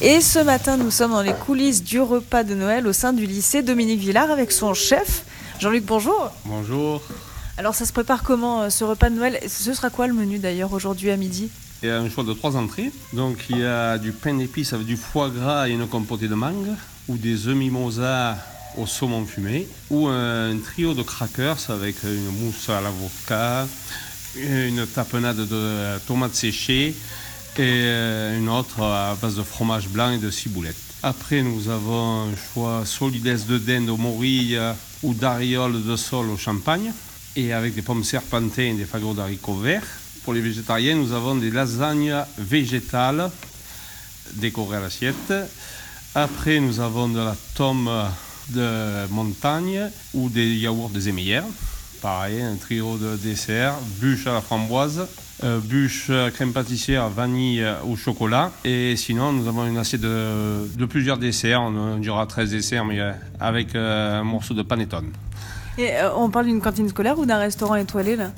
Et ce matin, nous sommes dans les coulisses du repas de Noël au sein du lycée Dominique Villard avec son chef. Jean-Luc, bonjour. Bonjour. Alors ça se prépare comment ce repas de Noël? Ce sera quoi le menu d'ailleurs aujourd'hui à midi? Il y a un choix de 3 entrées. Donc il y a du pain d'épices avec du foie gras et une compotée de mangue, ou des œufs mimosa au saumon fumé, ou un trio de crackers avec une mousse à l'avocat, une tapenade de tomates séchées et une autre à base de fromage blanc et de ciboulette. Après, nous avons un choix solides de dinde aux morilles ou d'ariole de sol au champagne, et avec des pommes serpentines et des fagots d'haricots verts. Pour les végétariens, nous avons des lasagnes végétales décorées à l'assiette. Après, nous avons de la tome de montagne ou des yaourts des émeillères. Pareil, un trio de desserts, bûche à la framboise, bûche crème pâtissière, vanille ou chocolat. Et sinon, nous avons une assiette de plusieurs desserts. On dira 13 desserts, mais avec un morceau de panettone. Et on parle d'une cantine scolaire ou d'un restaurant étoilé là?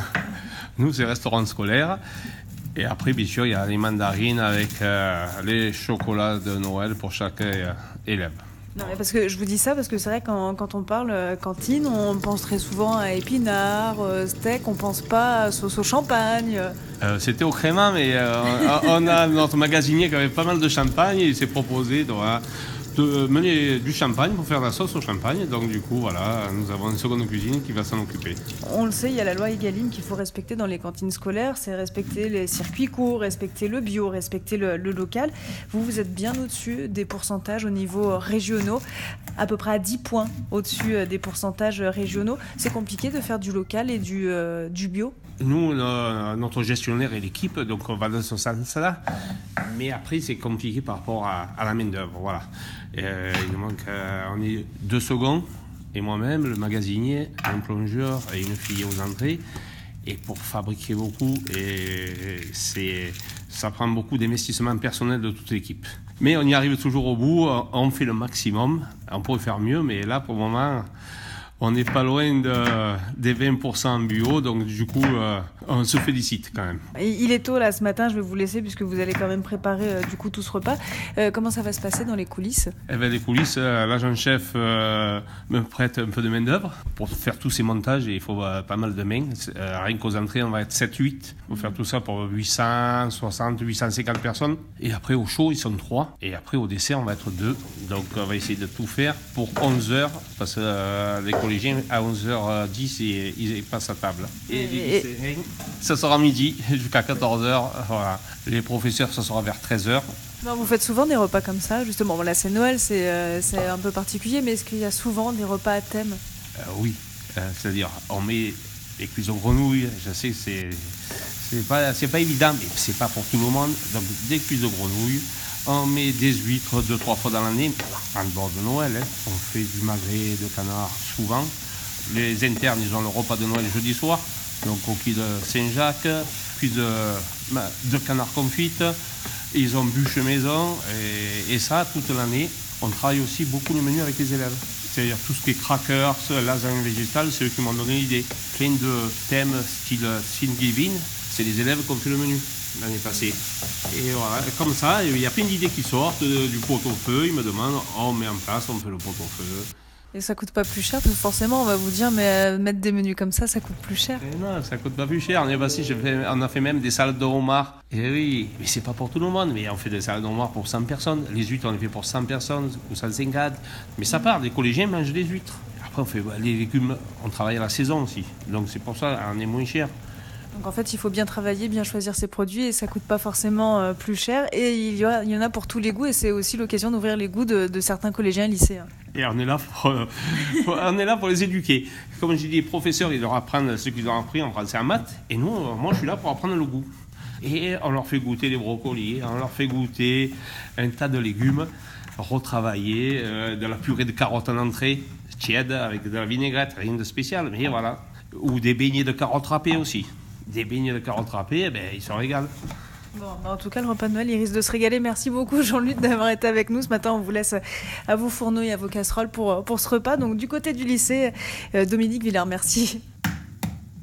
Nous, c'est restaurant scolaire. Et après, bien sûr, il y a les mandarines avec les chocolats de Noël pour chaque élève. Non, mais parce que je vous dis ça parce que c'est vrai quand on parle cantine, on pense très souvent à épinards, steak, on pense pas à sauce au champagne. C'était au crément, mais on a notre magasinier qui avait pas mal de champagne et il s'est proposé de mener du champagne pour faire la sauce au champagne. Donc du coup, voilà, nous avons une seconde cuisine qui va s'en occuper. On le sait, il y a la loi Egalim qu'il faut respecter dans les cantines scolaires, c'est respecter les circuits courts, respecter le bio, respecter le local. Vous êtes bien au-dessus des pourcentages au niveau régionaux, à peu près à 10 points au-dessus des pourcentages régionaux. C'est compliqué de faire du local et du bio? Nous, notre gestionnaire et l'équipe, donc on va dans ce sens-là. Mais après, c'est compliqué par rapport à la main-d'œuvre. Voilà. Il nous manque, on est 2 secondes, et moi-même, le magasinier, un plongeur et une fille aux entrées. Et pour fabriquer beaucoup, ça prend beaucoup d'investissement personnel de toute l'équipe. Mais on y arrive toujours au bout, on fait le maximum. On pourrait faire mieux, mais là, pour le moment, on n'est pas loin des 20% en bio, donc du coup, on se félicite quand même. Il est tôt là ce matin, je vais vous laisser puisque vous allez quand même préparer du coup tout ce repas. Comment ça va se passer dans les coulisses? Les coulisses, l'agent-chef me prête un peu de main-d'œuvre. Pour faire tous ces montages, il faut pas mal de mains. Rien qu'aux entrées, on va être 7-8. Pour faire tout ça pour 860, 850 personnes. Et après, au chaud, ils sont 3. Et après, au dessert, on va être 2. Donc, on va essayer de tout faire pour 11 heures, parce que les collégiens, à 11h10, ils passent à table. Et les lycéens, ça sera midi jusqu'à 14h. Voilà. Les professeurs, ça sera vers 13h. Non, vous faites souvent des repas comme ça, justement. Bon, là, c'est Noël, c'est un peu particulier, mais est-ce qu'il y a souvent des repas à thème? Oui, c'est-à-dire, on met les cuisses aux grenouilles. Je sais que c'est pas évident, mais c'est pas pour tout le monde. Donc, des cuisses de grenouilles. On met des huîtres 2-3 fois dans l'année, en dehors de Noël. On fait du magret de canard souvent. Les internes, ils ont le repas de Noël jeudi soir. Donc coquille de Saint-Jacques, cuisse de canard confite. Ils ont bûche maison. Et ça, toute l'année. On travaille aussi beaucoup le menu avec les élèves. C'est-à-dire tout ce qui est crackers, lasagne végétale, c'est eux qui m'ont donné l'idée. Plein de thèmes style Thanksgiving, c'est les élèves qui ont fait le menu l'année passée. Et voilà, comme ça, il y a plein d'idées qui sortent du pot-au-feu. Ils me demandent, on met en place, on fait le pot-au-feu. Et ça coûte pas plus cher, parce que forcément, on va vous dire, mais mettre des menus comme ça coûte plus cher. Et non, ça coûte pas plus cher. L'année passée, on a fait même des salades de homard. Et oui, mais c'est pas pour tout le monde. Mais on fait des salades de homard pour 100 personnes. Les huîtres, on les fait pour 100 personnes ou 150. Mais ça part, les collégiens mangent des huîtres. Après, on fait les légumes, on travaille à la saison aussi. Donc c'est pour ça, on est moins cher. Donc en fait, il faut bien travailler, bien choisir ses produits et ça coûte pas forcément plus cher. Et il y en a pour tous les goûts et c'est aussi l'occasion d'ouvrir les goûts de certains collégiens et lycéens. Et on est là pour les éduquer. Comme je dis, les professeurs, ils leur apprennent ce qu'ils ont appris en français et en maths. Et nous, moi, je suis là pour apprendre le goût. Et on leur fait goûter les brocolis, on leur fait goûter un tas de légumes, retravailler, de la purée de carottes en entrée, tiède, avec de la vinaigrette, rien de spécial, mais voilà. Ou des beignets de carottes râpées aussi. Des beignets de carottes râpées, ils se régalent. Bon, en tout cas, le repas de Noël, il risque de se régaler. Merci beaucoup, Jean-Luc, d'avoir été avec nous. Ce matin, on vous laisse à vos fourneaux et à vos casseroles pour ce repas. Donc, du côté du lycée, Dominique Villard, merci.